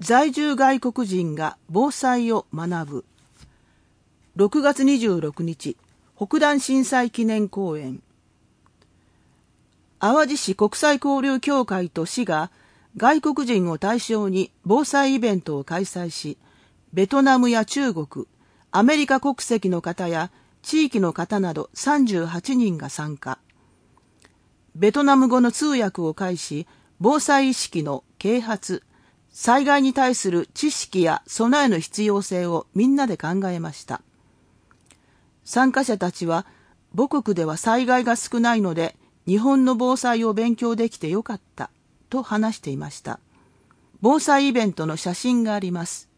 在住外国人が防災を学ぶ。6月26日、北淡震災記念公演。淡路市国際交流協会と市が外国人を対象に防災イベントを開催し、ベトナムや中国、アメリカ国籍の方や地域の方など38人が参加。ベトナム語の通訳を介し、防災意識の啓発、災害に対する知識や備えの必要性をみんなで考えました。参加者たちは、母国では災害が少ないので、日本の防災を勉強できてよかった、と話していました。防災イベントの写真があります。